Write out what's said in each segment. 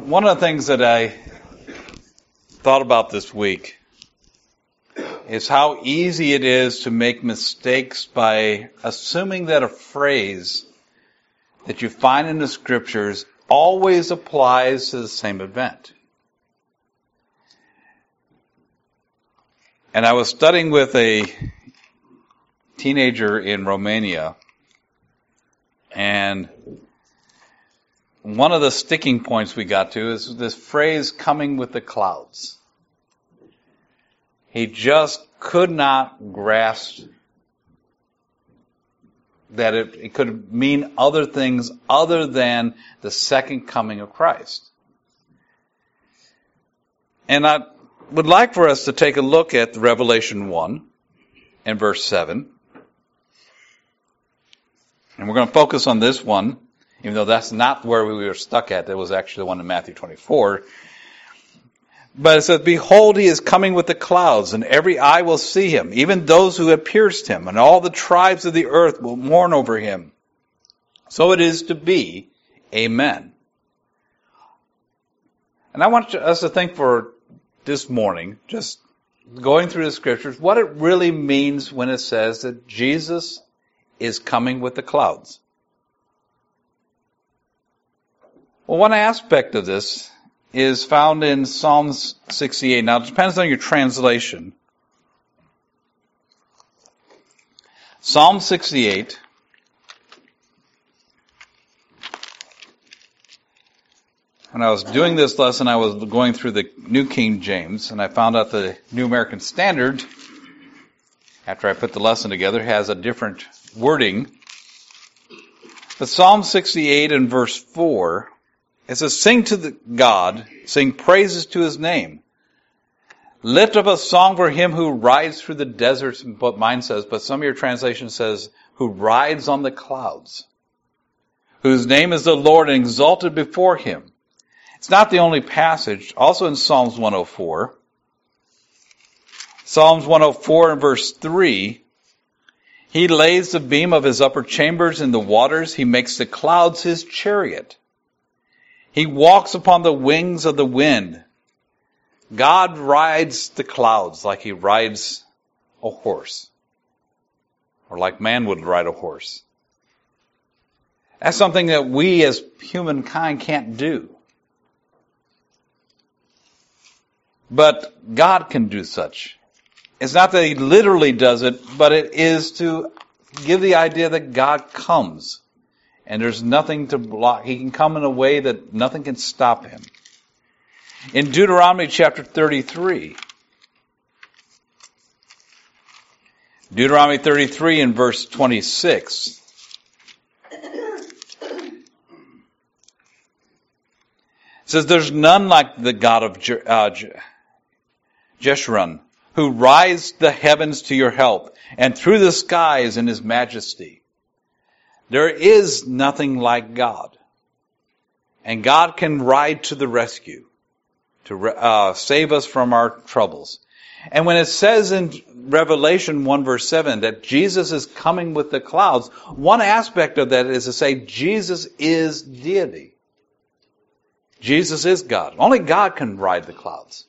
One of the things that I thought about this week is how easy it is to make mistakes by assuming that a phrase that you find in the scriptures always applies to the same event. And I was studying with a teenager in Romania, and one of the sticking points we got to is this phrase, coming with the clouds. He just could not grasp that it could mean other things other than the second coming of Christ. And I would like for us to take a look at Revelation 1 and verse 7. And we're going to focus on this one, even though that's not where we were stuck at. That was actually the one in Matthew 24. But it says, "Behold, he is coming with the clouds, and every eye will see him, even those who have pierced him, and all the tribes of the earth will mourn over him. So it is to be. Amen." And I want us to think for this morning, just going through the scriptures, what it really means when it says that Jesus is coming with the clouds. Well, one aspect of this is found in Psalms 68. Now, it depends on your translation. Psalm 68. When I was doing this lesson, I was going through the New King James, and I found out the New American Standard, after I put the lesson together, has a different wording. But Psalm 68 and verse 4, it says, "Sing to God, sing praises to his name. Lift up a song for him who rides through the deserts," what mine says, but some of your translation says, "who rides on the clouds, whose name is the Lord, and exalted before him." It's not the only passage. Also in Psalms 104. Psalms 104 and verse 3, "He lays the beam of his upper chambers in the waters. He makes the clouds his chariot. He walks upon the wings of the wind." God rides the clouds like he rides a horse, or like man would ride a horse. That's something that we as humankind can't do. But God can do such. It's not that he literally does it, but it is to give the idea that God comes. And there's nothing to block. He can come in a way that nothing can stop him. In Deuteronomy chapter 33. Deuteronomy 33 and verse 26. It says, "There's none like the God of Jeshurun, who rides the heavens to your help, and through the skies in his majesty. There is nothing like God. And God can ride to the rescue, to save us from our troubles." And when it says in Revelation 1 verse 7 that Jesus is coming with the clouds, one aspect of that is to say Jesus is deity. Jesus is God. Only God can ride the clouds.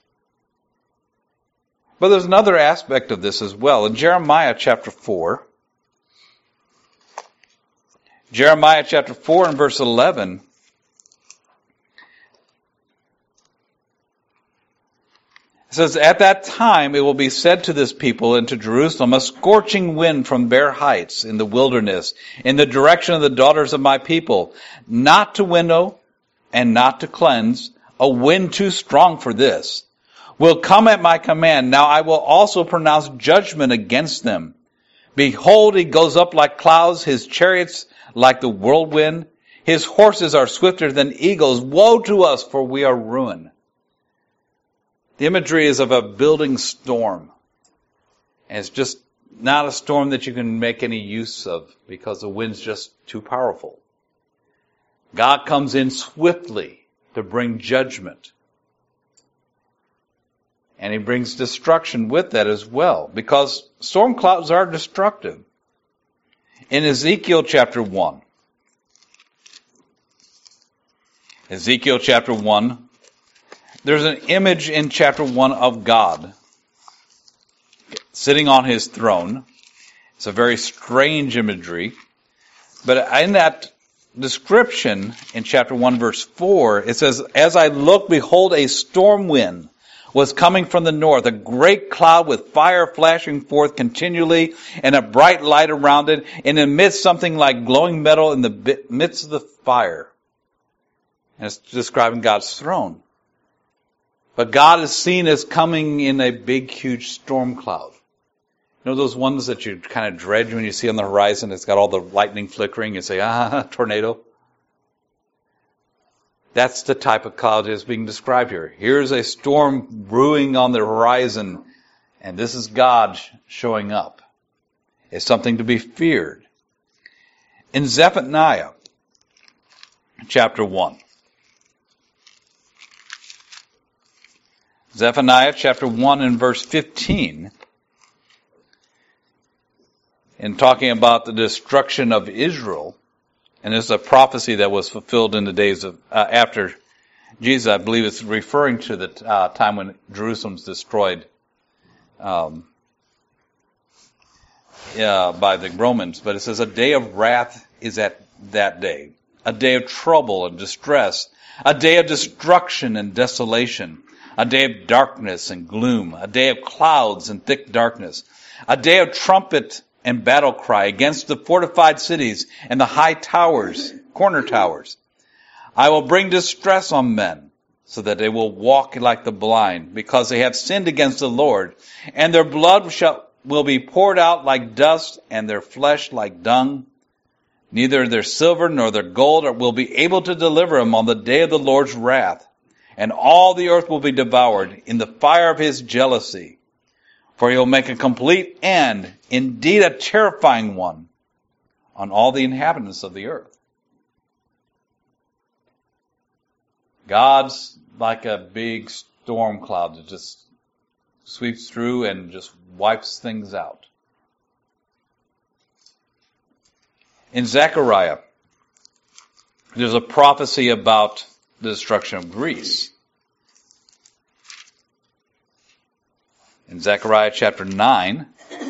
But there's another aspect of this as well. In Jeremiah chapter 4, Jeremiah chapter 4 and verse 11, it says, "At that time it will be said to this people and to Jerusalem, a scorching wind from bare heights in the wilderness, in the direction of the daughters of my people, not to winnow and not to cleanse, a wind too strong for this, will come at my command. Now I will also pronounce judgment against them. Behold, he goes up like clouds, his chariots like the whirlwind. His horses are swifter than eagles. Woe to us, for we are ruined." The imagery is of a building storm. And it's just not a storm that you can make any use of because the wind's just too powerful. God comes in swiftly to bring judgment. And he brings destruction with that as well, because storm clouds are destructive. In Ezekiel chapter 1, Ezekiel chapter 1. There's an image in chapter 1 of God sitting on his throne. It's a very strange imagery. But in that description in chapter 1 verse 4, it says, "As I looked, behold, a storm wind was coming from the north, a great cloud with fire flashing forth continually, and a bright light around it, and amidst something like glowing metal in the midst of the fire." And it's describing God's throne. But God is seen as coming in a big, huge storm cloud. You know those ones that you kind of dread when you see on the horizon? It's got all the lightning flickering. You say, tornado. That's the type of cloud that is being described here. Here's a storm brewing on the horizon, and this is God showing up. It's something to be feared. In Zephaniah chapter 1. Zephaniah chapter 1 and verse 15. In talking about the destruction of Israel, and it's a prophecy that was fulfilled in the days of after Jesus. I believe it's referring to the time when Jerusalem's destroyed by the Romans. But it says a day of wrath is at that day, a day of trouble and distress, a day of destruction and desolation, a day of darkness and gloom, a day of clouds and thick darkness, a day of trumpet and battle cry against the fortified cities and the high towers, corner towers. I will bring distress on men, so that they will walk like the blind, because they have sinned against the Lord, and their blood will be poured out like dust, and their flesh like dung. Neither their silver nor their gold will be able to deliver them on the day of the Lord's wrath, and all the earth will be devoured in the fire of his jealousy. For he will make a complete end, indeed a terrifying one, on all the inhabitants of the earth. God's like a big storm cloud that just sweeps through and just wipes things out. In Zechariah, there's a prophecy about the destruction of Greece. In Zechariah chapter 9,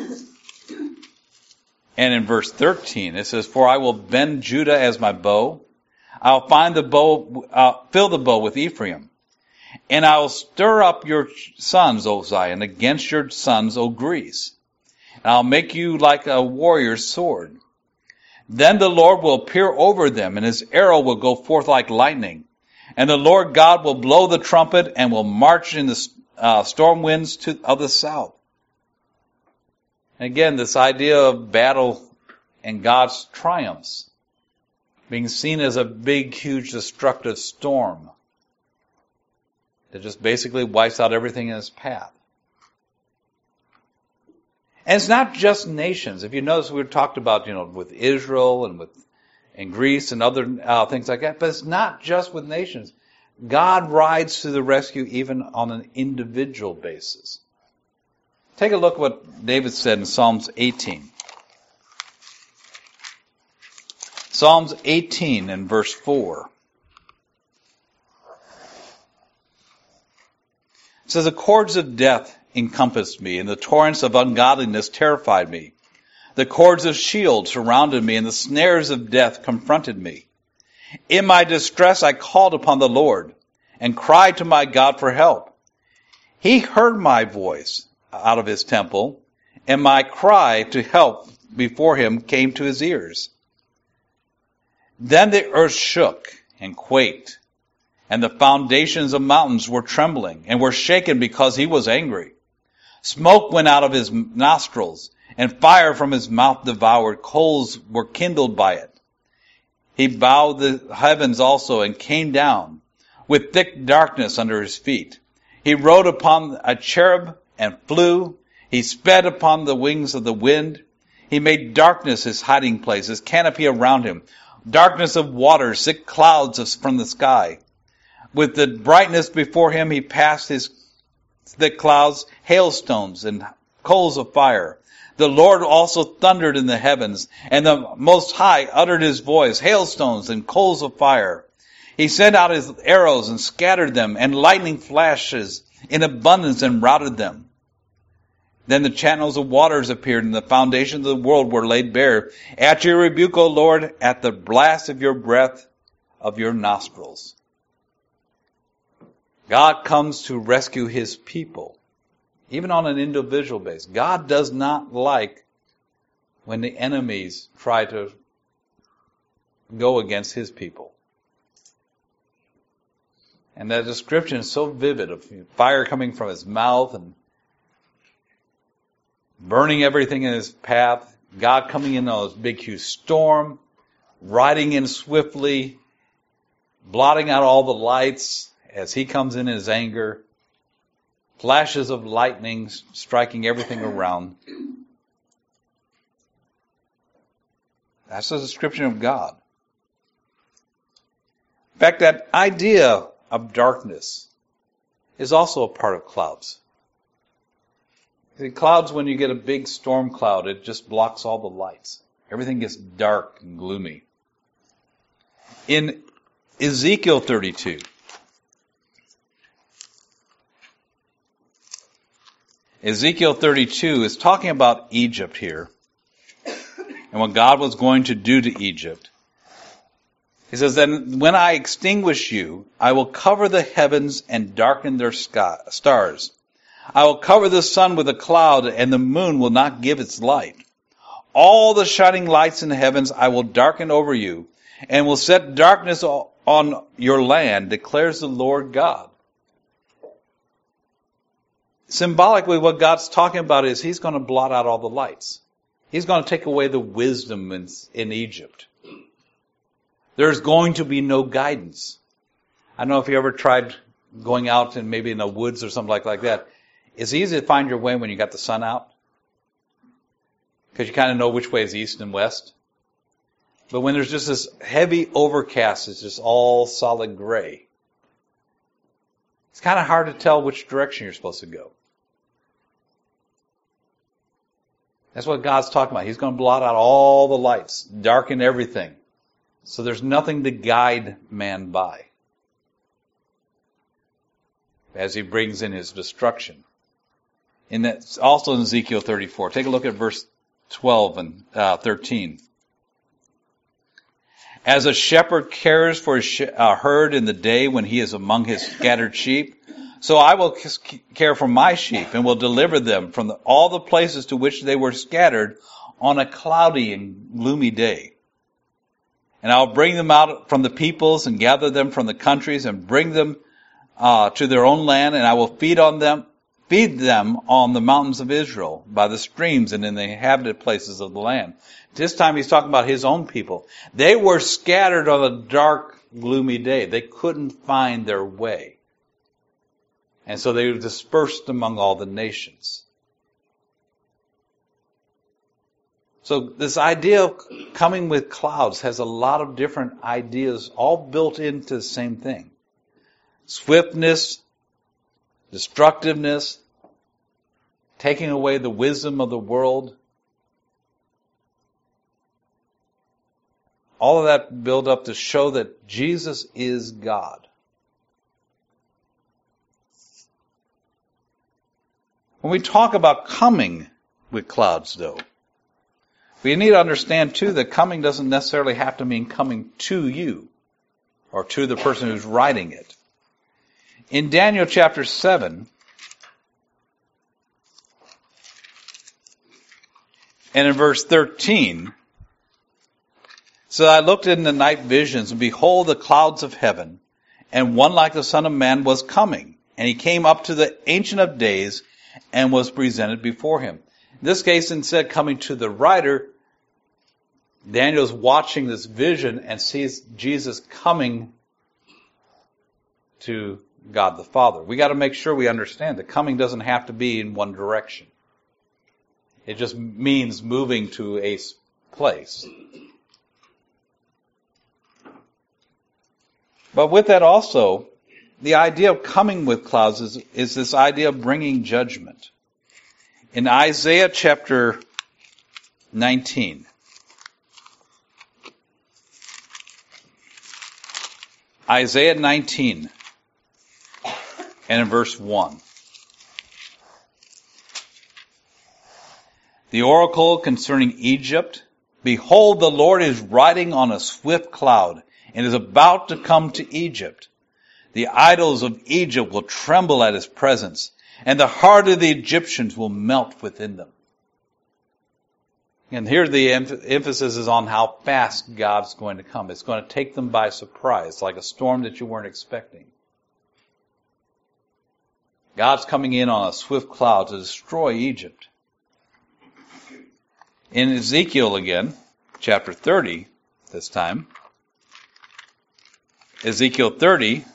and in verse 13, it says, "For I will bend Judah as my bow. I'll fill the bow with Ephraim. And I will stir up your sons, O Zion, against your sons, O Greece. And I'll make you like a warrior's sword. Then the Lord will appear over them, and his arrow will go forth like lightning. And the Lord God will blow the trumpet and will march in the storm winds of the south." And again, this idea of battle and God's triumphs being seen as a big, huge, destructive storm that just basically wipes out everything in its path. And it's not just nations. If you notice, we talked about, with Israel and Greece and other things like that, but it's not just with nations. God rides to the rescue even on an individual basis. Take a look at what David said in Psalms 18. Psalms 18 and verse 4. It says, "The cords of death encompassed me, and the torrents of ungodliness terrified me. The cords of Sheol surrounded me, and the snares of death confronted me. In my distress I called upon the Lord, and cried to my God for help. He heard my voice out of his temple, and my cry to help before him came to his ears. Then the earth shook and quaked, and the foundations of mountains were trembling, and were shaken because he was angry. Smoke went out of his nostrils, and fire from his mouth devoured. Coals were kindled by it. He bowed the heavens also and came down, with thick darkness under his feet. He rode upon a cherub and flew. He sped upon the wings of the wind. He made darkness his hiding place, his canopy around him. Darkness of waters, thick clouds from the sky. With the brightness before him, he passed his thick clouds, hailstones and coals of fire. The Lord also thundered in the heavens, and the Most High uttered his voice, hailstones and coals of fire. He sent out his arrows and scattered them, and lightning flashes in abundance and routed them. Then the channels of waters appeared, and the foundations of the world were laid bare. At your rebuke, O Lord, at the blast of your breath of your nostrils. God comes to rescue his people, even on an individual basis. God does not like when the enemies try to go against his people. And that description is so vivid of fire coming from his mouth and burning everything in his path, God coming in on this big huge storm, riding in swiftly, blotting out all the lights as he comes in his anger, flashes of lightning striking everything around. That's a description of God. In fact, that idea of darkness is also a part of clouds. See, clouds, when you get a big storm cloud, it just blocks all the lights. Everything gets dark and gloomy. In Ezekiel 32, Ezekiel 32 is talking about Egypt here and what God was going to do to Egypt. He says, then when I extinguish you, I will cover the heavens and darken their stars. I will cover the sun with a cloud, and the moon will not give its light. All the shining lights in the heavens I will darken over you, and will set darkness on your land, declares the Lord God. Symbolically, what God's talking about is he's going to blot out all the lights. He's going to take away the wisdom in Egypt. There's going to be no guidance. I don't know if you ever tried going out and maybe in the woods or something like that. It's easy to find your way when you got the sun out, because you kind of know which way is east and west. But when there's just this heavy overcast, it's just all solid gray. It's kind of hard to tell which direction you're supposed to go. That's what God's talking about. He's going to blot out all the lights, darken everything. So there's nothing to guide man by as he brings in his destruction. And that's also in Ezekiel 34. Take a look at verse 12 and 13. As a shepherd cares for his herd in the day when he is among his scattered sheep, so I will care for my sheep and will deliver them from all the places to which they were scattered on a cloudy and gloomy day. And I'll bring them out from the peoples and gather them from the countries and bring them to their own land, and I will feed them on the mountains of Israel, by the streams and in the inhabited places of the land. This time he's talking about his own people. They were scattered on a dark, gloomy day. They couldn't find their way. And so they were dispersed among all the nations. So this idea of coming with clouds has a lot of different ideas, all built into the same thing. Swiftness, destructiveness, taking away the wisdom of the world. All of that built up to show that Jesus is God. When we talk about coming with clouds, though, we need to understand, too, that coming doesn't necessarily have to mean coming to you or to the person who's writing it. In Daniel chapter 7, and in verse 13, so I looked in the night visions, and behold, the clouds of heaven, and one like the Son of Man was coming. And he came up to the Ancient of Days and was presented before him. In this case, instead of coming to the writer, Daniel's watching this vision and sees Jesus coming to God the Father. We got to make sure we understand that coming doesn't have to be in one direction. It just means moving to a place. But with that also, the idea of coming with clouds is this idea of bringing judgment. In Isaiah chapter 19, Isaiah 19 and in verse 1. The oracle concerning Egypt. Behold, the Lord is riding on a swift cloud and is about to come to Egypt. The idols of Egypt will tremble at his presence, and the heart of the Egyptians will melt within them. And here the emphasis is on how fast God's going to come. It's going to take them by surprise, like a storm that you weren't expecting. God's coming in on a swift cloud to destroy Egypt. In Ezekiel again, chapter 30, this time, Ezekiel 30,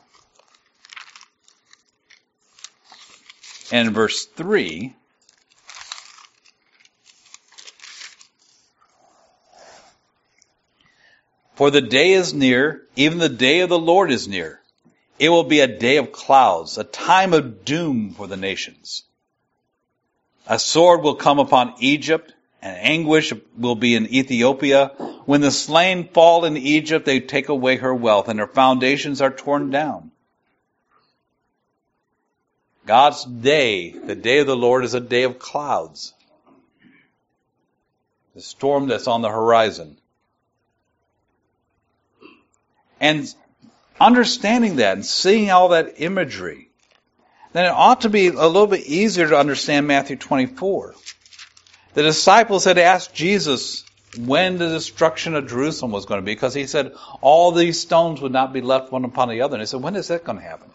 and verse 3, for the day is near, even the day of the Lord is near. It will be a day of clouds, a time of doom for the nations. A sword will come upon Egypt, and anguish will be in Ethiopia. When the slain fall in Egypt, they take away her wealth, and her foundations are torn down. God's day, the day of the Lord, is a day of clouds. The storm that's on the horizon. And understanding that and seeing all that imagery, then it ought to be a little bit easier to understand Matthew 24. The disciples had asked Jesus when the destruction of Jerusalem was going to be, because he said all these stones would not be left one upon the other. And he said, when is that going to happen?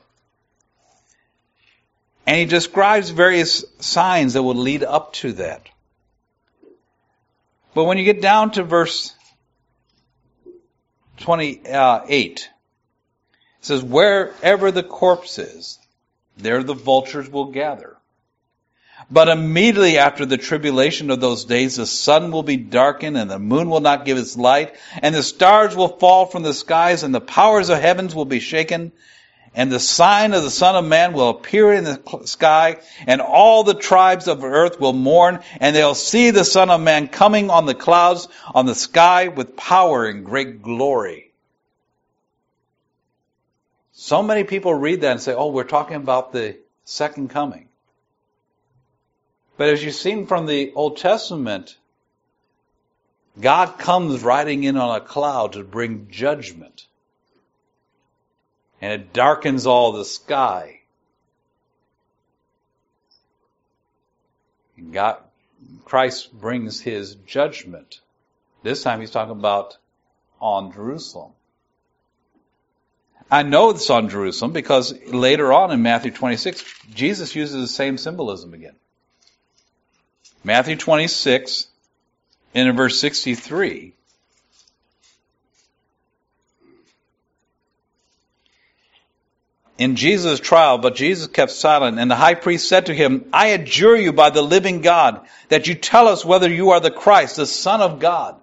And he describes various signs that will lead up to that. But when you get down to verse 28, it says, wherever the corpse is, there the vultures will gather. But immediately after the tribulation of those days, the sun will be darkened, and the moon will not give its light, and the stars will fall from the skies, and the powers of heavens will be shaken, and the sign of the Son of Man will appear in the sky, and all the tribes of earth will mourn, and they'll see the Son of Man coming on the clouds on the sky with power and great glory. So many people read that and say, oh, we're talking about the second coming. But as you've seen from the Old Testament, God comes riding in on a cloud to bring judgment. And it darkens all the sky. Christ brings his judgment. This time he's talking about on Jerusalem. I know it's on Jerusalem because later on in Matthew 26, Jesus uses the same symbolism again. Matthew 26, and in verse 63, in Jesus' trial, but Jesus kept silent, and the high priest said to him, I adjure you by the living God, that you tell us whether you are the Christ, the Son of God.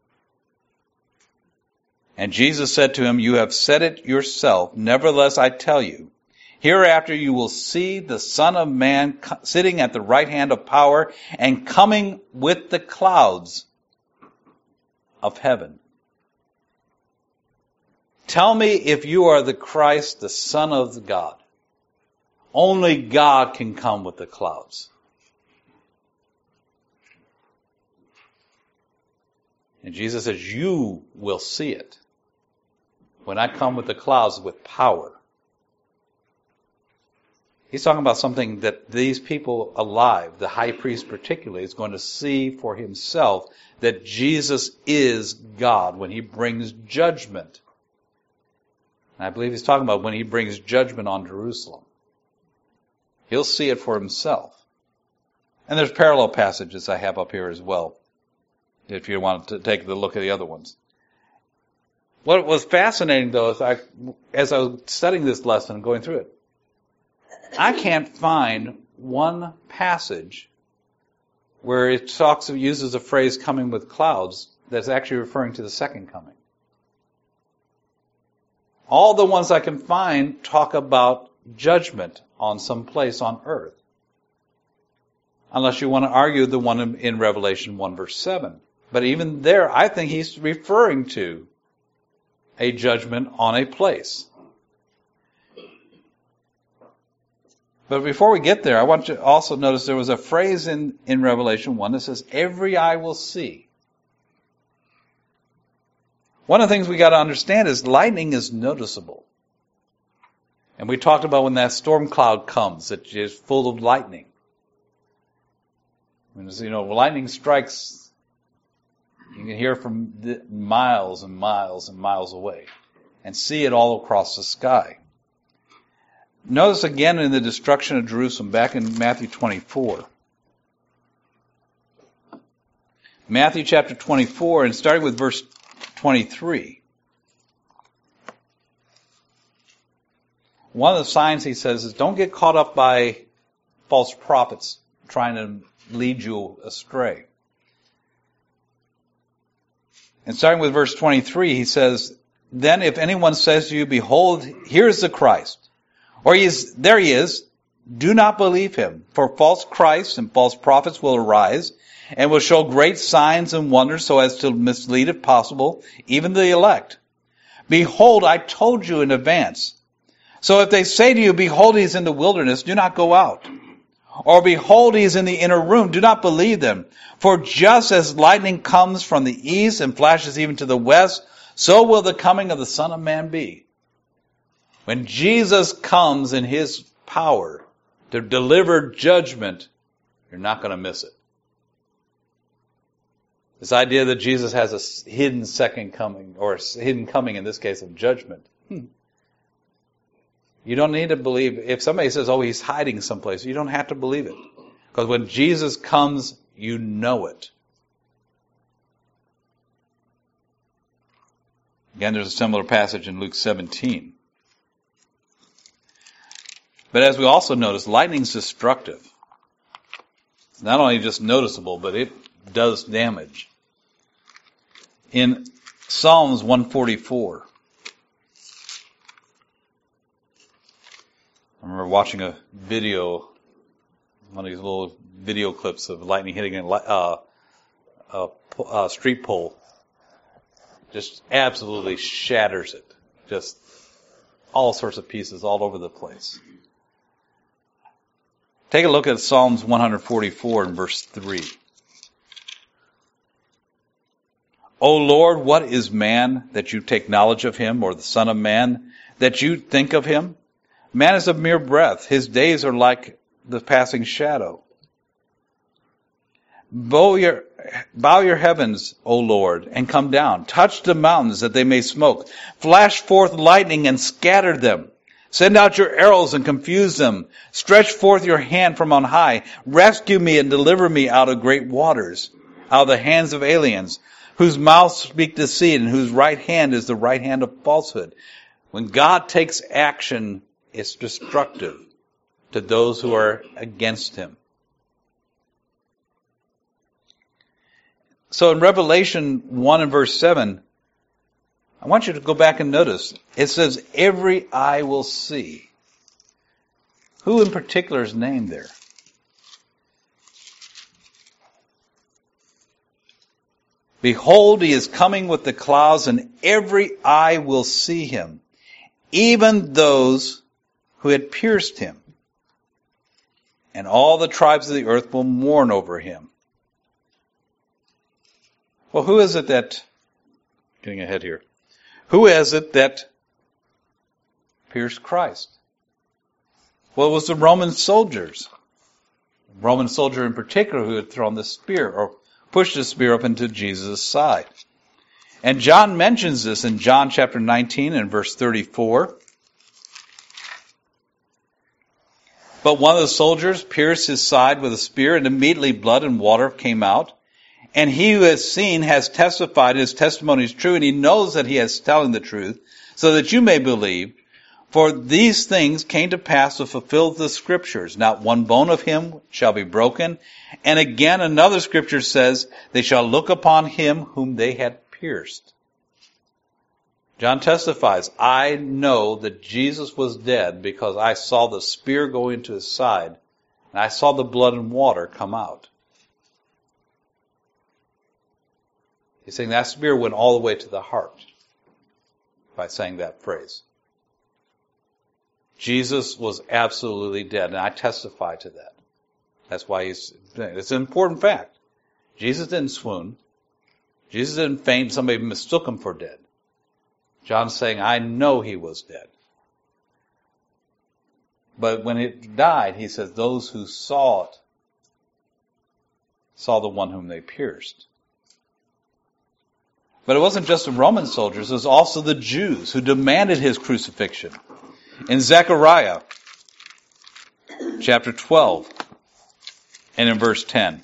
And Jesus said to him, you have said it yourself. Nevertheless, I tell you, hereafter you will see the Son of Man sitting at the right hand of power and coming with the clouds of heaven. Tell me if you are the Christ, the Son of God. Only God can come with the clouds. And Jesus says, you will see it when I come with the clouds with power. He's talking about something that these people alive, the high priest particularly, is going to see for himself, that Jesus is God when he brings judgment. And I believe he's talking about when he brings judgment on Jerusalem. He'll see it for himself. And there's parallel passages I have up here as well, if you want to take a look at the other ones. What was fascinating, though, is as I was studying this lesson and going through it, I can't find one passage where it uses a phrase coming with clouds that's actually referring to the second coming. All the ones I can find talk about judgment on some place on earth. Unless you want to argue the one in Revelation 1 verse 7. But even there, I think he's referring to a judgment on a place. But before we get there, I want you to also notice there was a phrase in Revelation 1 that says, every eye will see. One of the things we got to understand is lightning is noticeable. And we talked about when that storm cloud comes, it is full of lightning. When lightning strikes, you can hear from miles and miles and miles away and see it all across the sky. Notice again in the destruction of Jerusalem, back in Matthew 24. Matthew chapter 24, and starting with verse 23. One of the signs, he says, is don't get caught up by false prophets trying to lead you astray. And starting with verse 23, he says, then if anyone says to you, behold, here is the Christ, or there he is, do not believe him. For false Christs and false prophets will arise and will show great signs and wonders so as to mislead, if possible, even the elect. Behold, I told you in advance. So if they say to you, behold, he is in the wilderness, do not go out. Or behold, he is in the inner room, do not believe them. For just as lightning comes from the east and flashes even to the west, so will the coming of the Son of Man be. When Jesus comes in his power to deliver judgment, you're not going to miss it. This idea that Jesus has a hidden second coming, or a hidden coming in this case of judgment. You don't need to believe. If somebody says, oh, he's hiding someplace, you don't have to believe it. Because when Jesus comes, you know it. Again, there's a similar passage in Luke 17. But as we also notice, lightning's destructive. It's not only just noticeable, but it does damage. In Psalms 144, I remember watching a video, one of these little video clips of lightning hitting a street pole. Just absolutely shatters it. Just all sorts of pieces all over the place. Take a look at Psalms 144 and verse 3. O Lord, what is man that you take knowledge of him, or the son of man that you think of him? Man is a mere breath. His days are like the passing shadow. Bow your heavens, O Lord, and come down. Touch the mountains that they may smoke. Flash forth lightning and scatter them. Send out your arrows and confuse them. Stretch forth your hand from on high. Rescue me and deliver me out of great waters, out of the hands of aliens, whose mouths speak deceit and whose right hand is the right hand of falsehood. When God takes action, it's destructive to those who are against him. So in Revelation 1 and verse 7, I want you to go back and notice. It says, every eye will see. Who in particular is named there? Behold, he is coming with the clouds, and every eye will see him, even those who had pierced him. And all the tribes of the earth will mourn over him. Well, who is it that, getting ahead here, who is it that pierced Christ? Well, it was the Roman soldiers. The Roman soldier in particular who had thrown the spear, or pushed the spear up into Jesus' side. And John mentions this in John chapter 19 and verse 34. But one of the soldiers pierced his side with a spear, and immediately blood and water came out. And he who has seen has testified, his testimony is true, and he knows that he is telling the truth, so that you may believe. For these things came to pass to fulfill the scriptures. Not one bone of him shall be broken. And again another scripture says, they shall look upon him whom they had pierced. John testifies, I know that Jesus was dead because I saw the spear go into his side, and I saw the blood and water come out. He's saying that spear went all the way to the heart by saying that phrase. Jesus was absolutely dead, and I testify to that. That's why it's an important fact. Jesus didn't swoon. Jesus didn't faint. Somebody mistook him for dead. John's saying, I know he was dead. But when it died, he says, those who saw it saw the one whom they pierced. But it wasn't just the Roman soldiers, it was also the Jews who demanded his crucifixion. In Zechariah chapter 12 and in verse 10,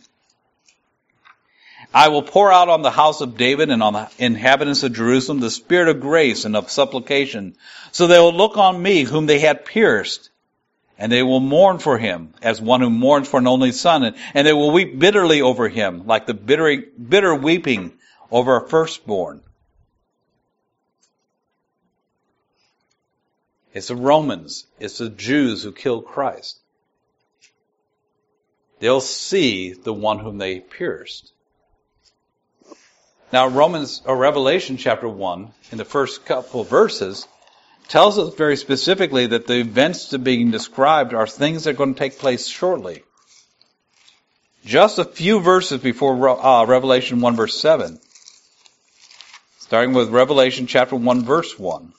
I will pour out on the house of David and on the inhabitants of Jerusalem the spirit of grace and of supplication, so they will look on me whom they had pierced, and they will mourn for him as one who mourns for an only son, and they will weep bitterly over him like the bitter weeping over a firstborn. It's the Romans, it's the Jews who killed Christ. They'll see the one whom they pierced. Now Revelation chapter 1, in the first couple of verses, tells us very specifically that the events that are being described are things that are going to take place shortly. Just a few verses before Revelation 1 verse 7. Starting with Revelation chapter 1 verse 1.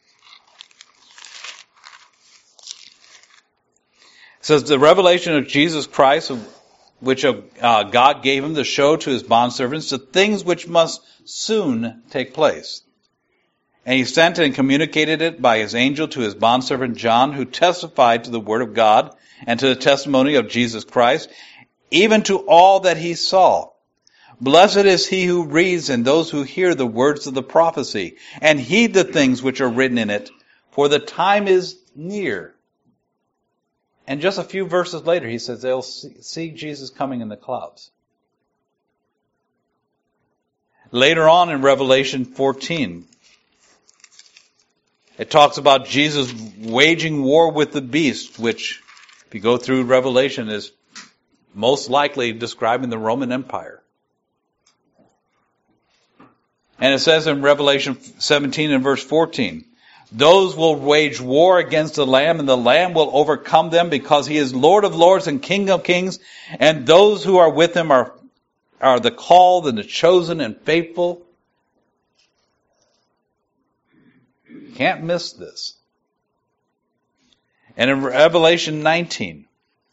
It says, the revelation of Jesus Christ, which God gave him to show to his bondservants, the things which must soon take place. And he sent and communicated it by his angel to his bondservant John, who testified to the word of God and to the testimony of Jesus Christ, even to all that he saw. Blessed is he who reads and those who hear the words of the prophecy, and heed the things which are written in it, for the time is near. And just a few verses later, he says they'll see Jesus coming in the clouds. Later on in Revelation 14, it talks about Jesus waging war with the beast, which, if you go through Revelation, is most likely describing the Roman Empire. And it says in Revelation 17 and verse 14, those will wage war against the Lamb, and the Lamb will overcome them, because he is Lord of lords and King of kings, and those who are with him are the called and the chosen and faithful. Can't miss this. And in Revelation 19,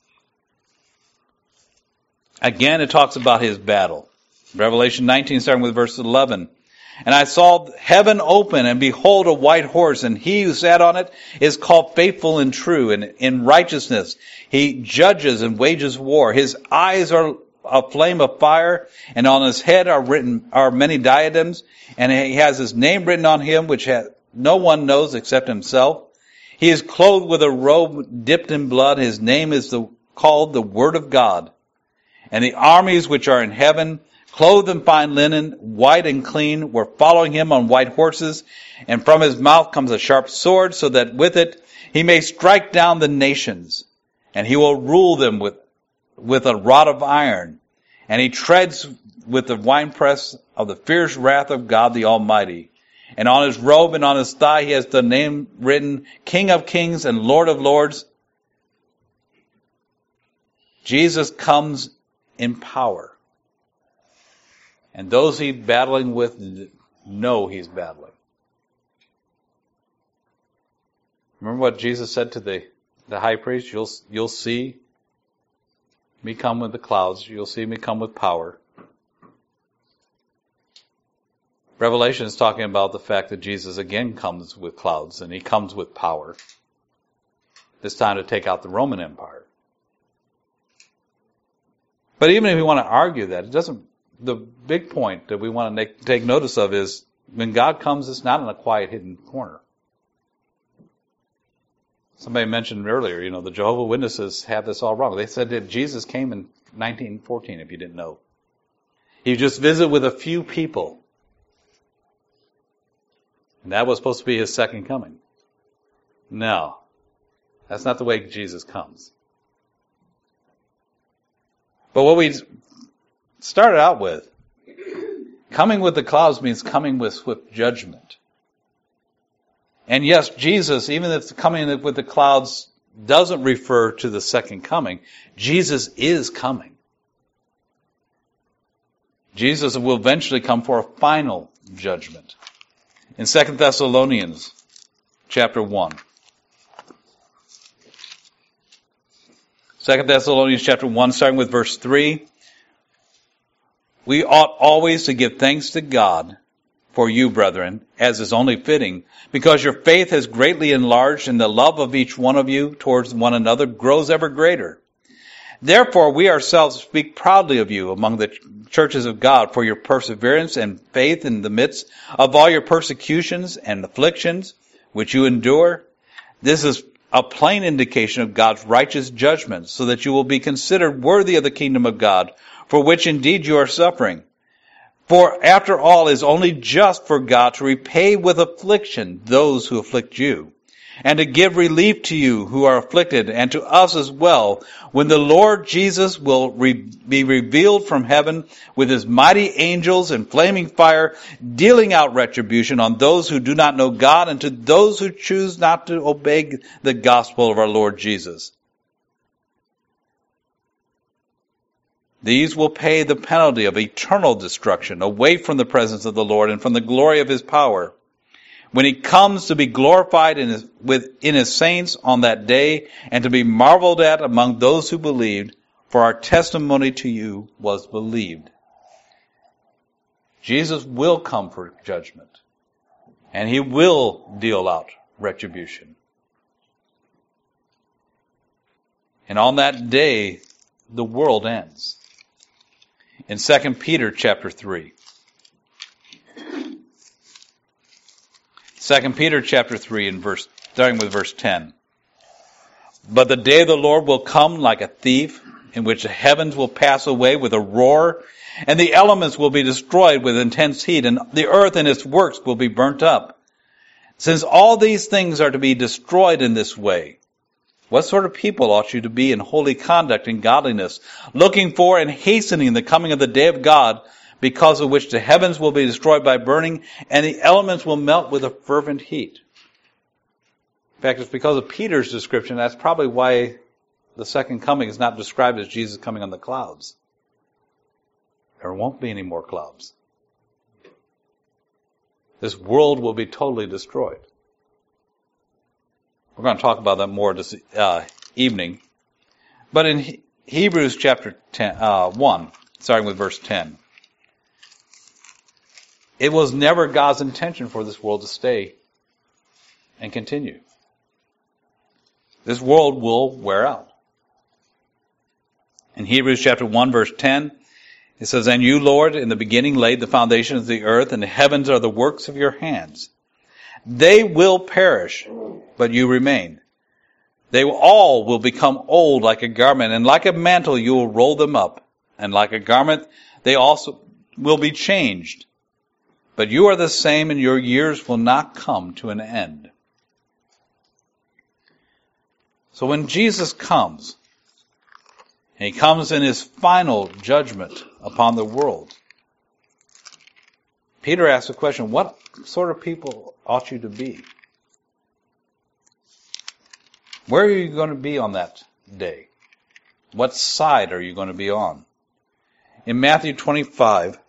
again it talks about his battle. Revelation 19, starting with verse 11. And I saw heaven open, and behold, a white horse, and he who sat on it is called Faithful and True, and in righteousness he judges and wages war. His eyes are a flame of fire, and on his head are many diadems, and he has his name written on him, which no one knows except himself. He is clothed with a robe dipped in blood. His name is called the Word of God. And the armies which are in heaven, clothed in fine linen, white and clean, were following him on white horses, and from his mouth comes a sharp sword, so that with it he may strike down the nations, and he will rule them with a rod of iron, and he treads with the winepress of the fierce wrath of God the Almighty. And on his robe and on his thigh he has the name written, King of Kings and Lord of Lords. Jesus comes in power. And those he's battling with know he's battling. Remember what Jesus said to the high priest? You'll see me come with the clouds. You'll see me come with power. Revelation is talking about the fact that Jesus again comes with clouds, and he comes with power. This time to take out the Roman Empire. But even if we want to argue that, the big point that we want to take notice of is when God comes, it's not in a quiet, hidden corner. Somebody mentioned earlier, the Jehovah's Witnesses have this all wrong. They said that Jesus came in 1914, if you didn't know. He just visited with a few people. And that was supposed to be his second coming. No. That's not the way Jesus comes. But what we started out with, coming with the clouds means coming with swift judgment. And yes, Jesus, even if the coming with the clouds doesn't refer to the second coming, Jesus is coming. Jesus will eventually come for a final judgment. In 2 Thessalonians chapter 1. 2 Thessalonians chapter 1, starting with verse 3. We ought always to give thanks to God for you, brethren, as is only fitting, because your faith has greatly enlarged, and the love of each one of you towards one another grows ever greater. Therefore, we ourselves speak proudly of you among the churches of God for your perseverance and faith in the midst of all your persecutions and afflictions, which you endure. This is a plain indication of God's righteous judgment, so that you will be considered worthy of the kingdom of God, for which indeed you are suffering. For after all, it is only just for God to repay with affliction those who afflict you, and to give relief to you who are afflicted, and to us as well, when the Lord Jesus will be revealed from heaven with his mighty angels in flaming fire, dealing out retribution on those who do not know God, and to those who choose not to obey the gospel of our Lord Jesus. These will pay the penalty of eternal destruction, away from the presence of the Lord and from the glory of his power, when he comes to be glorified in his saints on that day, and to be marveled at among those who believed, for our testimony to you was believed. Jesus will come for judgment, and he will deal out retribution. And on that day, the world ends. In 2 Peter chapter 3. 2 Peter chapter 3, starting with verse 10. But the day of the Lord will come like a thief, in which the heavens will pass away with a roar, and the elements will be destroyed with intense heat, and the earth and its works will be burnt up. Since all these things are to be destroyed in this way, what sort of people ought you to be in holy conduct and godliness, looking for and hastening the coming of the day of God, because of which the heavens will be destroyed by burning, and the elements will melt with a fervent heat? In fact, it's because of Peter's description, that's probably why the second coming is not described as Jesus coming on the clouds. There won't be any more clouds. This world will be totally destroyed. We're going to talk about that more this evening. But in Hebrews chapter 1, starting with verse 10, it was never God's intention for this world to stay and continue. This world will wear out. In Hebrews chapter 1, verse 10, it says, And you, Lord, in the beginning laid the foundations of the earth, and the heavens are the works of your hands. They will perish, but you remain. They all will become old like a garment, and like a mantle you will roll them up. And like a garment, they also will be changed. But you are the same, and your years will not come to an end. So when Jesus comes, and he comes in his final judgment upon the world, Peter asks the question, what sort of people ought you to be? Where are you going to be on that day? What side are you going to be on? In Matthew 25,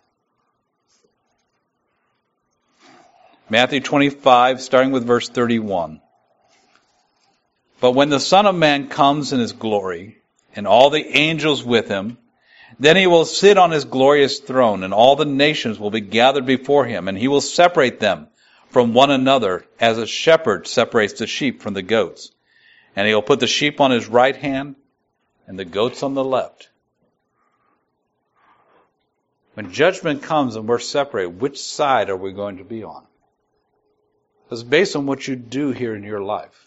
starting with verse 31. But when the Son of Man comes in his glory, and all the angels with him, then he will sit on his glorious throne, and all the nations will be gathered before him, and he will separate them from one another, as a shepherd separates the sheep from the goats. And he will put the sheep on his right hand, and the goats on the left. When judgment comes and we're separated, which side are we going to be on? It's based on what you do here in your life.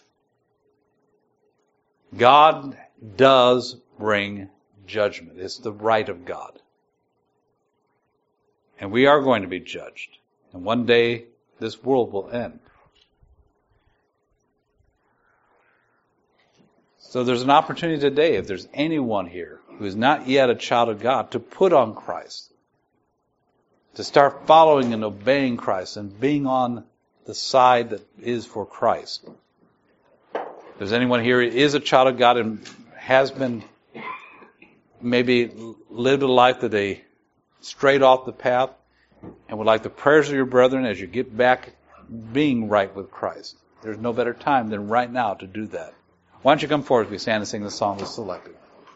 God does bring judgment. It's the right of God. And we are going to be judged. And one day, this world will end. So there's an opportunity today, if there's anyone here who is not yet a child of God, to put on Christ. To start following and obeying Christ and being on the side that is for Christ. If there's anyone here who is a child of God and has been maybe lived a life that they strayed off the path and would like the prayers of your brethren as you get back being right with Christ, there's no better time than right now to do that. Why don't you come forward as we stand and sing the song that's selected.